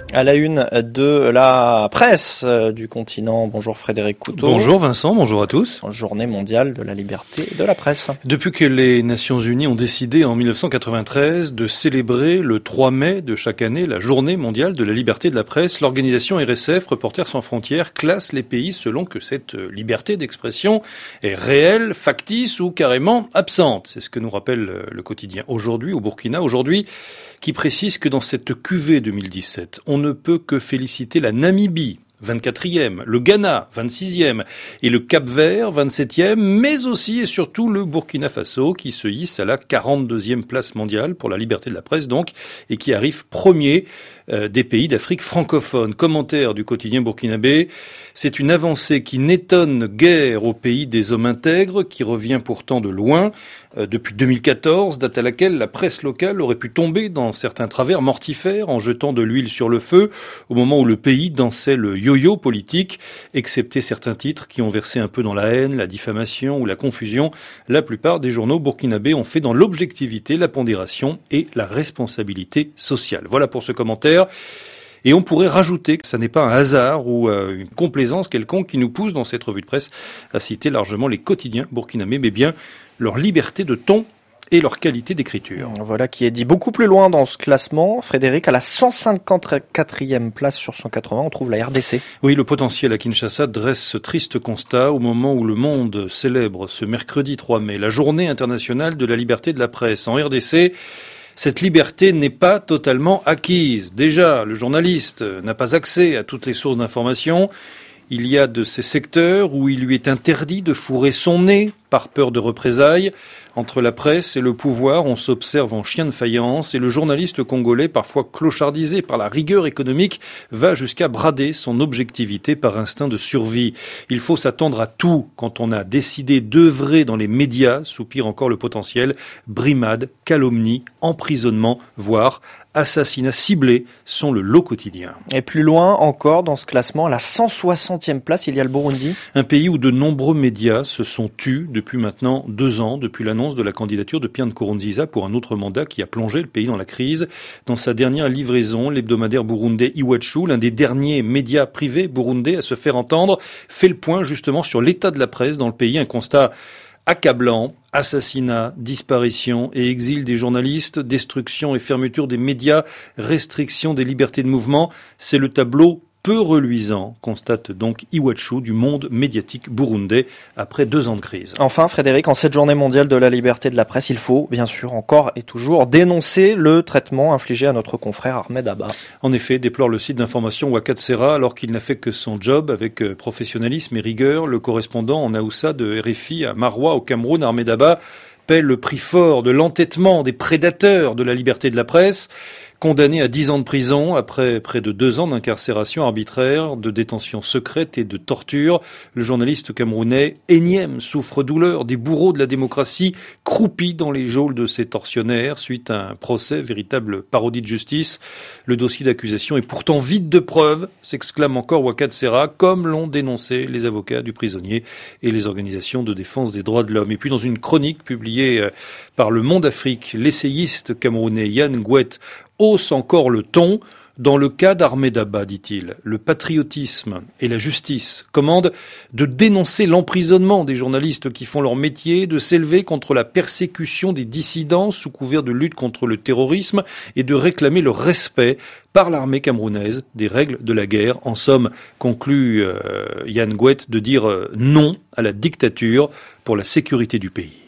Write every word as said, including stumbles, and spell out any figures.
À la une de la presse du continent. Bonjour Frédéric Couteau. Bonjour Vincent, bonjour à tous. Journée mondiale de la liberté de la presse. Depuis que les Nations Unies ont décidé en mille neuf cent quatre-vingt-treize de célébrer le trois mai de chaque année la Journée mondiale de la liberté de la presse, l'organisation R S F, Reporters sans frontières, classe les pays selon que cette liberté d'expression est réelle, factice ou carrément absente. C'est ce que nous rappelle le quotidien Aujourd'hui au Burkina. Aujourd'hui, qui précise que dans cette Q V deux mille dix-sept, on ne peut que féliciter la Namibie, vingt-quatrième, le Ghana, vingt-sixième, et le Cap-Vert, vingt-septième, mais aussi et surtout le Burkina Faso, qui se hisse à la quarante-deuxième place mondiale pour la liberté de la presse, donc, et qui arrive premier euh, des pays d'Afrique francophone. Commentaire du quotidien burkinabé, c'est une avancée qui n'étonne guère au pays des hommes intègres, qui revient pourtant de loin, euh, depuis deux mille quatorze, date à laquelle la presse locale aurait pu tomber dans certains travers mortifères en jetant de l'huile sur le feu, au moment où le pays dansait le yo-yo politique, excepté certains titres qui ont versé un peu dans la haine, la diffamation ou la confusion. La plupart des journaux burkinabés ont fait dans l'objectivité, la pondération et la responsabilité sociale. Voilà pour ce commentaire. Et on pourrait rajouter que ça n'est pas un hasard ou euh, une complaisance quelconque qui nous pousse dans cette revue de presse à citer largement les quotidiens burkinabés, mais bien leur liberté de ton et leur qualité d'écriture. Voilà qui est dit beaucoup plus loin dans ce classement. Frédéric, à la cent cinquante-quatrième place sur cent quatre-vingts, on trouve la R D C. Oui, le potentiel à Kinshasa dresse ce triste constat au moment où le monde célèbre ce mercredi trois mai la journée internationale de la liberté de la presse. En R D C, cette liberté n'est pas totalement acquise. Déjà, le journaliste n'a pas accès à toutes les sources d'information. Il y a de ces secteurs où il lui est interdit de fourrer son nez par peur de représailles. Entre la presse et le pouvoir, on s'observe en chien de faïence et le journaliste congolais, parfois clochardisé par la rigueur économique, va jusqu'à brader son objectivité par instinct de survie. Il faut s'attendre à tout quand on a décidé d'œuvrer dans les médias, soupire encore le potentiel, brimade, calomnie, emprisonnement, voire assassinat ciblé sont le lot quotidien. Et plus loin encore dans ce classement, à la cent soixantième place, il y a le Burundi. Un pays où de nombreux médias se sont tus depuis maintenant deux ans, depuis l'annonce de la candidature de Pierre Nkurunziza pour un autre mandat qui a plongé le pays dans la crise. Dans sa dernière livraison, l'hebdomadaire burundais Iwachu, l'un des derniers médias privés burundais à se faire entendre, fait le point justement sur l'état de la presse dans le pays. Un constat accablant, assassinat, disparition et exil des journalistes, destruction et fermeture des médias, restriction des libertés de mouvement. C'est le tableau peu reluisant, constate donc Iwachu du monde médiatique burundais après deux ans de crise. Enfin, Frédéric, en cette journée mondiale de la liberté de la presse, il faut bien sûr encore et toujours dénoncer le traitement infligé à notre confrère Ahmed Abba. En effet, déplore le site d'information Ouakad-Sera alors qu'il n'a fait que son job avec professionnalisme et rigueur. Le correspondant en Aoussa de R F I à Maroua au Cameroun, Ahmed Abba, paie le prix fort de l'entêtement des prédateurs de la liberté de la presse. Condamné à dix ans de prison après près de deux ans d'incarcération arbitraire, de détention secrète et de torture, le journaliste camerounais, énième souffre-douleur des bourreaux de la démocratie, croupi dans les geôles de ces tortionnaires suite à un procès, véritable parodie de justice. Le dossier d'accusation est pourtant vide de preuves, s'exclame encore Ouakad-Sera, comme l'ont dénoncé les avocats du prisonnier et les organisations de défense des droits de l'homme. Et puis dans une chronique publiée par Le Monde Afrique, l'essayiste camerounais Yann Gouet hausse encore le ton. Dans le cas d'Ahmed Abba, dit-il, le patriotisme et la justice commandent de dénoncer l'emprisonnement des journalistes qui font leur métier, de s'élever contre la persécution des dissidents sous couvert de lutte contre le terrorisme et de réclamer le respect par l'armée camerounaise des règles de la guerre. En somme, conclut euh, Yann Gouet, de dire euh, non à la dictature pour la sécurité du pays.